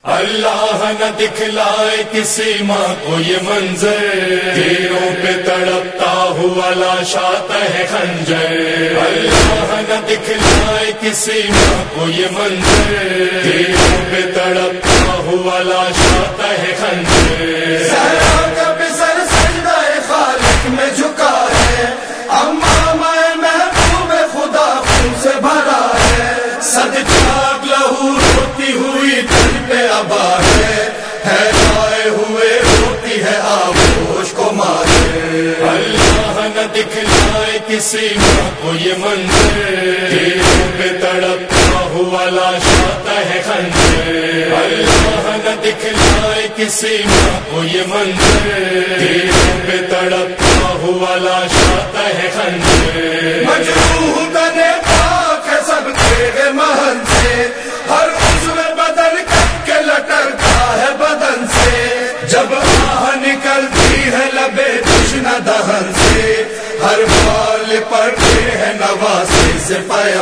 اللہ نہ دکھلائے کسی ماں کو یہ منظر، تیروں پہ تڑپتا ہوا لاشاتا ہے خنجر۔ اللہ نہ دکھلائے کسی ماں کو یہ منظر، تیروں پہ تڑپتا ہوا لاشاتا ہے خنجر۔ سارا کا بسر سجدہ خالق میں جھکا ہے، امام محبوب خدا خون سے بھرا ہے، صدقات لہو روتی ہوئی دل پہ ابا ہے لائے ہوئے روتی ہے آغوش کو مارے۔ اللہ نہ دکھلائے کسی ماں کو یہ منظر، تیروں پہ تڑپتا ہوا لاشاتا ہے خنجر۔ اللہ نہ دکھلائے کسی ماں کو یہ منظر، تیروں پہ تڑپتا ہوا لاشاتا ہے خنجر۔ مجروح تنے پاک ہے سب تیرے محل سے، ہر عضو بدن کٹ کے لٹکتا ہے بدن سے، جب آہ نکلتی ہے لبے تشنہ دہن سے، ہر بال پڑتے ہیں نوازے سے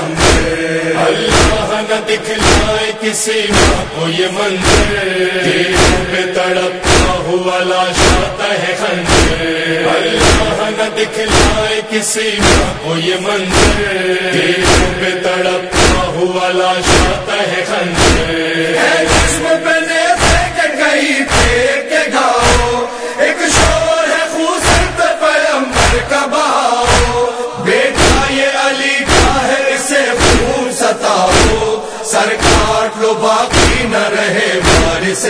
پیمبر۔ اللہ نہ دکھلائے کسی ماں کو یہ منظر، تیروں پہ تڑپتا ہوا لاشاتا ہے خنجر۔ اللہ نہ دکھلائے کسی ماں کو یہ منظر، تیروں پہ تڑپتا ہوا لاشاتا ہے خنجر۔ اے جسم پہ نیزے کے کہیں پھینک کے گاؤ، ایک شور ہے خون سرد پیمبر کا بہاؤ، بیٹا یہ علی کا ہے اسے خون ستاؤ، سر کاٹ لو باقی نہ رہے وارث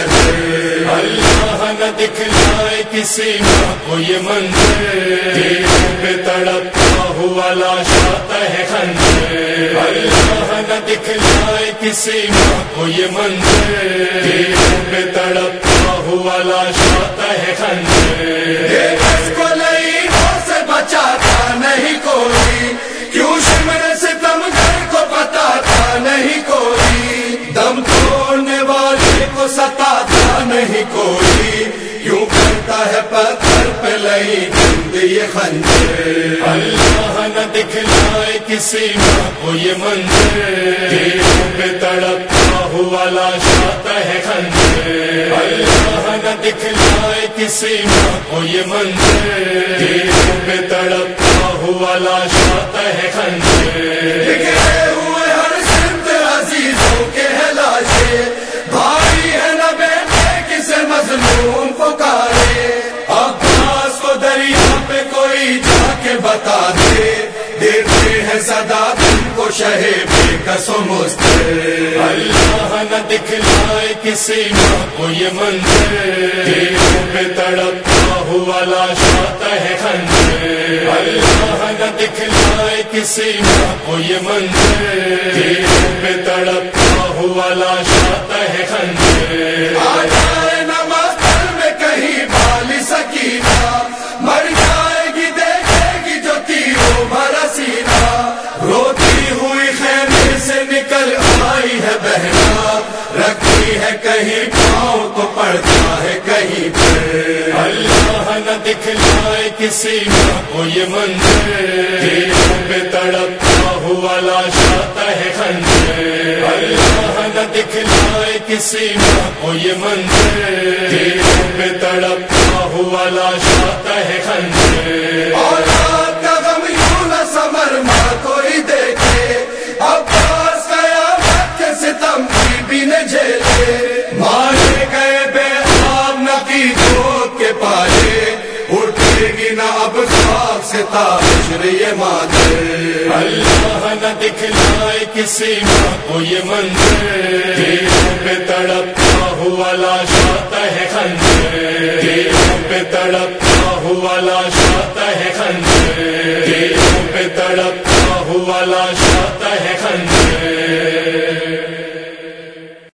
حیدر۔ اللہ نہ دکھلائے کسی ماں کو یہ منظر، تیروں پہ تڑپتا ہوا لاشاتا ہے خنجر۔ اللہ نہ دکھلائے کسی ماں کو یہ منظر، تیروں پہ تڑپتا ہوا لاشاتا ہے خنجر۔ اس کو لئیوں سے بچاتا نہیں کوئی، کیوں شمر ستمگر کو بتاتا نہیں کوئی، دم توڑنے والے کو ستاتا نہیں کوئی، کیوں کرتا ہے پتھر پہ لئی گند یہ خنجر۔ اللہ نہ دکھلائے کسی ماں کو یہ منظر، تیروں پہ تڑپتا ہوا لاشاتا ہے خنجر۔ اللہ نہ دکھلائے کسی ماں کو یہ منظر، تیروں پہ تڑپتا ہوا لاشاتا ہے خنجر۔ بکھرے ہوئے ہر سمت عزیزوں کے ہے لاشیں، بھائی ہے نہ بیٹے کسے مظلوم پکارے، عباس کو دریا پہ کوئی جا کے بتا دے، دیتے ہیں صدا تم کو شہ بے کس و مضطر۔ اللہ نہ دکھلائے کسی ماں کو یہ منظر، تیروں پہ تڑپتا ہوا لاشاتا ہے خنجر۔ اللہ نہ دکھلائے کسی ماں کو یہ منظر، تیروں پہ تڑپتا ہوا لاشاتا ہے خنجر۔ آ جائے نماز میں کہیں بالی سکینہ، مر جائے گی دیکھے گی جو تیروں بھرا سینہ، روتی ہوئی خیمے سے نکل آئی ہے بہنا، رکھتی ہے کہیں پاؤں تو پڑتا ہے کہیں پر۔ اللہ نہ دکھلائے کسی ماں کو یہ منظر، تیروں پہ تڑپتا ہوا لاشاتا ہے خنجر۔ اللہ نہ دکھلائے کسی ماں کو یہ منظر، تیروں پہ تڑپتا ہوا لاشاتا ہے خنجر۔ اولاد کا غم یوں نہ سمر ماں کوئی دیکھے، عباس قیامت کے ستم کی بھی نہ جھیلے، مارے گئے بے آب نقی دھوپ کے پالے، اٹھے گی نہ اب خاک سے تاجر یہ مادر۔ اللہ نہ دکھلائے کسی ماں کو یہ منظر، تیروں پہ تڑپتا ہوا لاشاتا ہے خنجر۔ تیروں پہ تڑپتا ہوا لاشاتا ہے خنجر، تیروں پہ تڑپتا ہوا لاشاتا ہے خنجر۔